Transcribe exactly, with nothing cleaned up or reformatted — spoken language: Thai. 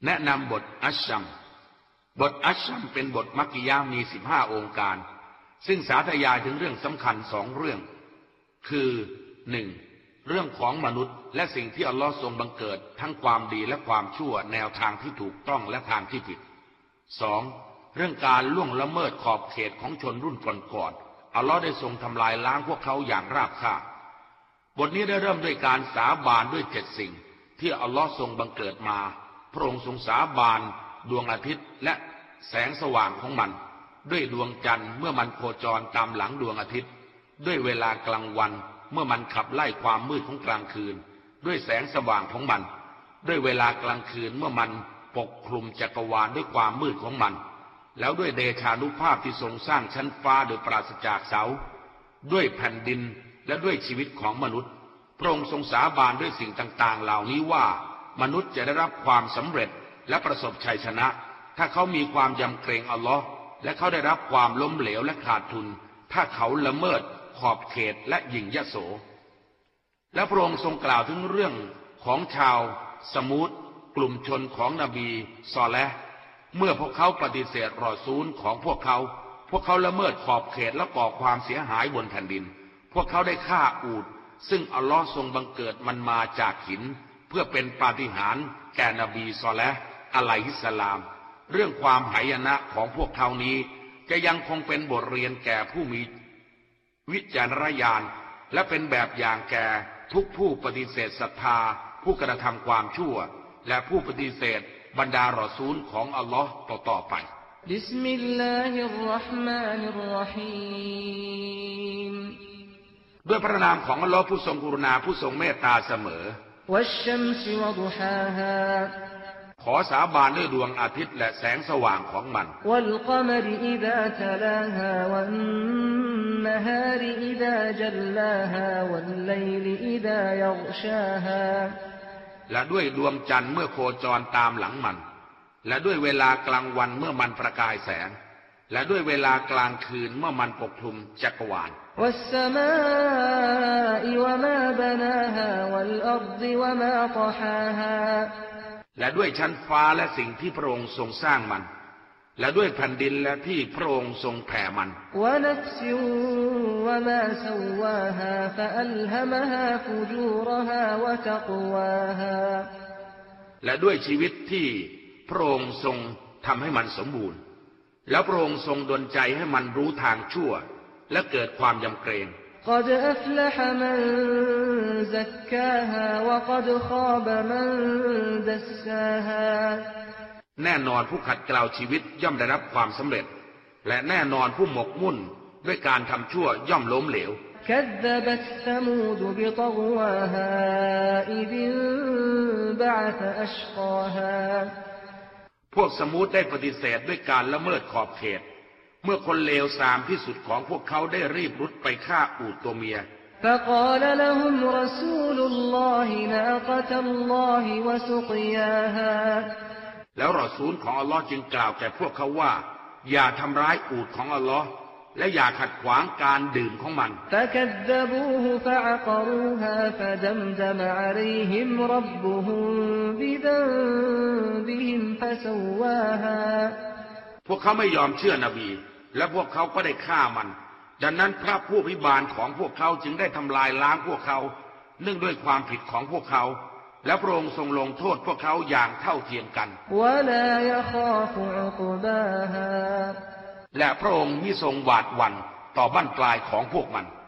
แนะนำบทอัชชัมบทอัชชัมเป็นบทมักกิยะห์มีสิบห้าองค์การซึ่งสาธยายถึงเรื่องสำคัญสองเรื่องคือหนึ่งเรื่องของมนุษย์และสิ่งที่อัลลอฮ์ทรงบังเกิดทั้งความดีและความชั่วแนวทางที่ถูกต้องและทางที่ผิดสองเรื่องการล่วงละเมิดขอบเขตของชนรุ่นก่อนๆอัลลอฮ์ได้ทรงทำลายล้างพวกเขาอย่างราบคาบบทนี้ได้เริ่มด้วยการสาบานด้วยเจ็ดสิ่งที่อัลลอฮ์ทรงบังเกิดมาพระองค์ทรงสาบานดวงอาทิตย์และแสงสว่างของมันด้วยดวงจันทร์เมื่อมันโคจรตามหลังดวงอาทิตย์ด้วยเวลากลางวันเมื่อมันขับไล่ความมืดของกลางคืนด้วยแสงสว่างของมันด้วยเวลากลางคืนเมื่อมันปกคลุมจักรวาลด้วยความมืดของมันแล้วด้วยเดชานุภาพที่ทรงสร้างชั้นฟ้าโดยปราศจากเสาด้วยแผ่นดินและด้วยชีวิตของมนุษย์พระองค์ทรงสาบานด้วยสิ่งต่างๆเหล่านี้ว่ามนุษย์จะได้รับความสำเร็จและประสบชัยชนะถ้าเขามีความยำเกรงอัลลอฮ์และเขาได้รับความล้มเหลวและขาดทุนถ้าเขาละเมิดขอบเขตและหยิ่งยโสและพระองค์ทรงกล่าวถึงเรื่องของชาวสมูดกลุ่มชนของนบีซอเลห์เมื่อพวกเขาปฏิเสธรอซูลของพวกเขาพวกเขาละเมิดขอบเขตและก่อความเสียหายบนแผ่นดินพวกเขาได้ฆ่าอูฐซึ่งอัลลอฮ์ทรงบังเกิดมันมาจากหินเพื่อเป็นปาฏิหาริย์แก่นบีซอเลห์อะลัยฮิสสลามเรื่องความหายนะของพวกเขานี้จะยังคงเป็นบทเรียนแก่ผู้มีวิจารณญาณและเป็นแบบอย่างแก่ทุกผู้ปฏิเสธศรัทธาผู้กระทำความชั่วและผู้ปฏิเสธบรรดารอซูลของอัลลอฮ์ต่อๆไปบิสมิลลาฮิรเราะห์มานิรเราะฮีมด้วยพระนามของอัลลอฮ์ผู้ทรงกรุณาผู้ทรงเมตตาเสมอวัชชัมซิวะดุฮาฮาขอสาบานด้วยดวงอาทิตย์และแสงสว่างของมันวัลกะมรอิซาตะลาฮาวันนฮารอิซาจัลลาฮาวัลไลลอิซายัฆชาฮาและด้วยดวงจันทร์เมื่อโคจรตามหลังมันและด้วยเวลากลางวันเมื่อมันประกายแสงและด้วยเวลากลางคืนเมื่อมันปกคลุมจักรวาลวัสสมาอิวะมาบนาฮาวัลอัรฎิวะมาตะฮาฮาและด้วยชั้นฟ้าและสิ่งที่พระองค์ทรงสร้างมันและด้วยแผ่นดินและที่พระองค์ทรงแผ่มันและด้วยชีวิตที่พระองค์ทรงทำให้มันสมบูรณ์แล้วพระองค์ทรงดลใจให้มันรู้ทางชั่วและเกิดความยำเกรงقد أفلح من زكاها وقد خاب من دساها แน่นอนผู้ขัดเกลาชีวิตย่อมได้รับความสำเร็จและแน่นอนผู้หมกมุ่นด้วยการทำชั่วย่อมล้มเหลว كذبت ثمود بطغواها إذ انبعث أشقاها พวกสมูดได้ปฏิเสธด้วยการละเมิดขอบเขตเมื่อคนเลวทรามที่สุดของพวกเขาได้รีบรุดไปฆ่าอูฐตัวเมีย فقال لهم رسول الله ناقة الله وسقياها แล้วรอซูลของอัลลอฮ์จึงกล่าวแก่พวกเขาว่าอย่าทำร้ายอูฐของอัลลอฮ์และอย่าขัดขวางการดื่มของมัน فكذبوه فعقروها فدمدم عليهم ربهم بذنبهم فسواها พวกเขาไม่ยอมเชื่อนบีและพวกเขาก็ได้ฆ่ามันดังนั้นพระผู้อภิบาลของพวกเขาจึงได้ทำลายล้างพวกเขาเนื่องด้วยความผิดของพวกเขาและพระองค์ทรงลงโทษพวกเขาอย่างเท่าเทียมกันและพระองค์มิทรงหวาดหวั่นต่อบั้นปลายของพวกมัน